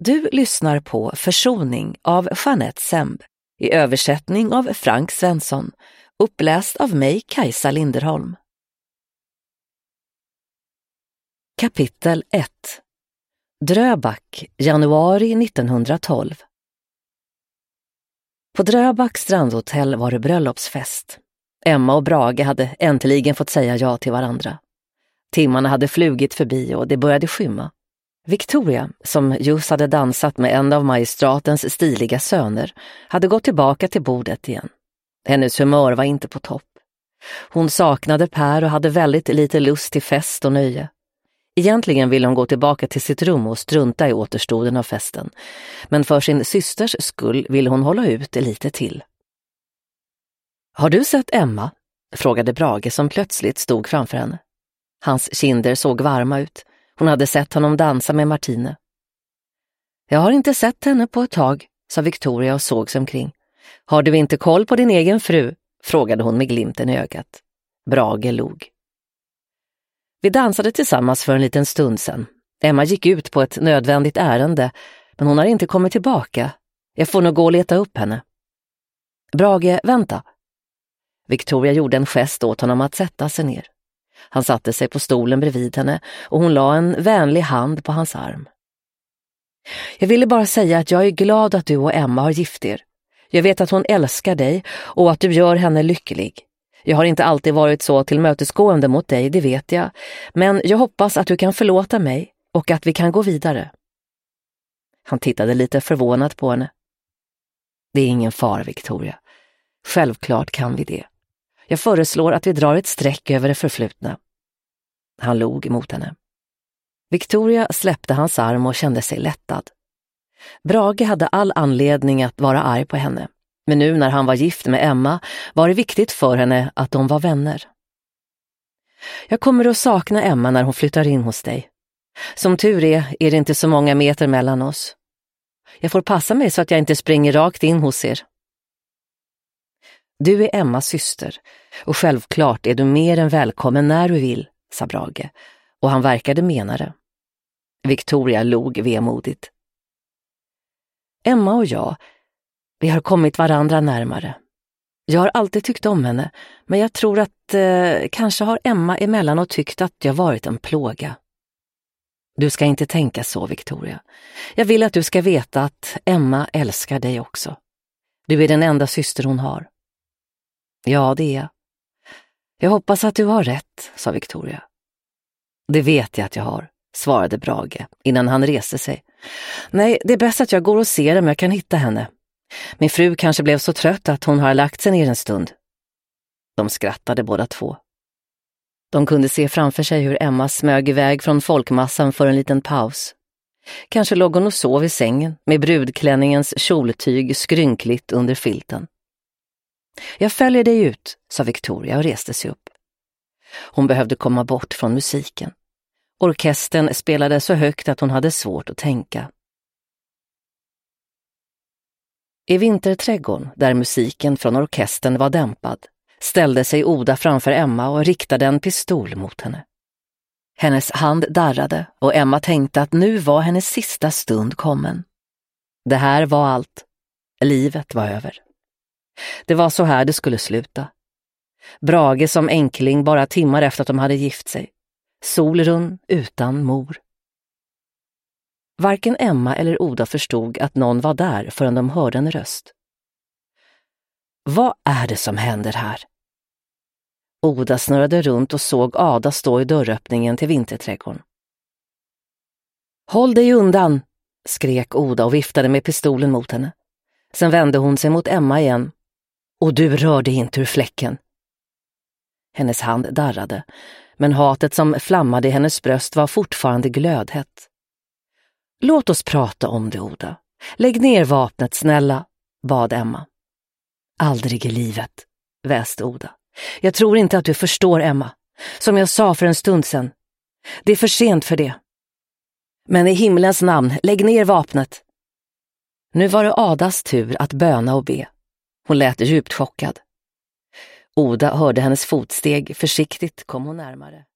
Du lyssnar på Försoning av Jeanette Semb i översättning av Frank Svensson, uppläst av mig, Kajsa Linderholm. Kapitel 1. Dröback, januari 1912. På Dröback strandhotell var det bröllopsfest. Emma och Brage hade äntligen fått säga ja till varandra. Timmarna hade flugit förbi och det började skymma. Victoria, som just hade dansat med en av magistratens stiliga söner, hade gått tillbaka till bordet igen. Hennes humör var inte på topp. Hon saknade Per och hade väldigt lite lust till fest och nöje. Egentligen ville hon gå tillbaka till sitt rum och strunta i återstoden av festen. Men för sin systers skull ville hon hålla ut lite till. Har du sett Emma? Frågade Brage som plötsligt stod framför henne. Hans kinder såg varma ut. Hon hade sett honom dansa med Martine. Jag har inte sett henne på ett tag, sa Victoria och såg sig omkring. Har du inte koll på din egen fru? Frågade hon med glimten i ögat. Brage log. Vi dansade tillsammans för en liten stund sedan. Emma gick ut på ett nödvändigt ärende, men hon har inte kommit tillbaka. Jag får nog gå och leta upp henne. Brage, vänta. Victoria gjorde en gest åt honom att sätta sig ner. Han satte sig på stolen bredvid henne och hon la en vänlig hand på hans arm. Jag ville bara säga att jag är glad att du och Emma har gift er. Jag vet att hon älskar dig och att du gör henne lycklig. Jag har inte alltid varit så tillmötesgående mot dig, det vet jag. Men jag hoppas att du kan förlåta mig och att vi kan gå vidare. Han tittade lite förvånat på henne. Det är ingen fara, Victoria. Självklart kan vi det. Jag föreslår att vi drar ett streck över det förflutna. Han log mot henne. Victoria släppte hans arm och kände sig lättad. Brage hade all anledning att vara arg på henne. Men nu när han var gift med Emma var det viktigt för henne att de var vänner. Jag kommer att sakna Emma när hon flyttar in hos dig. Som tur är det inte så många meter mellan oss. Jag får passa mig så att jag inte springer rakt in hos er. Du är Emmas syster och självklart är du mer än välkommen när du vill, sa Brage, och han verkade mena det. Victoria log vemodigt. Emma och jag, vi har kommit varandra närmare. Jag har alltid tyckt om henne, men jag tror att kanske har Emma emellanåt tyckt att jag varit en plåga. Du ska inte tänka så, Victoria. Jag vill att du ska veta att Emma älskar dig också. Du är den enda syster hon har. Ja, det är jag. Jag hoppas att du har rätt, sa Victoria. Det vet jag att jag har, svarade Brage innan han reste sig. Nej, det är bäst att jag går och ser om jag kan hitta henne. Min fru kanske blev så trött att hon har lagt sig ner en stund. De skrattade båda två. De kunde se framför sig hur Emma smög iväg från folkmassan för en liten paus. Kanske låg hon och sov i sängen med brudklänningens kjoltyg skrynkligt under filten. Jag följer dig ut, sa Victoria och reste sig upp. Hon behövde komma bort från musiken. Orkestern spelade så högt att hon hade svårt att tänka. I vinterträdgården, där musiken från orkestern var dämpad, ställde sig Oda framför Emma och riktade en pistol mot henne. Hennes hand darrade och Emma tänkte att nu var hennes sista stund kommen. Det här var allt. Livet var över. Det var så här det skulle sluta. Brage som enkling bara timmar efter att de hade gift sig. Solrun utan mor. Varken Emma eller Oda förstod att någon var där förrän de hörde en röst. Vad är det som händer här? Oda snurrade runt och såg Ada stå i dörröppningen till vinterträdgården. Håll dig undan, skrek Oda och viftade med pistolen mot henne. Sen vände hon sig mot Emma igen. Och du rörde inte ur fläcken. Hennes hand darrade, men hatet som flammade i hennes bröst var fortfarande glödhett. Låt oss prata om det, Oda. Lägg ner vapnet, snälla, bad Emma. Aldrig i livet, väste Oda. Jag tror inte att du förstår, Emma. Som jag sa för en stund sedan. Det är för sent för det. Men i himlens namn, lägg ner vapnet. Nu var det Adas tur att böna och be. Hon lät djupt chockad. Oda hörde hennes fotsteg, försiktigt kom hon närmare.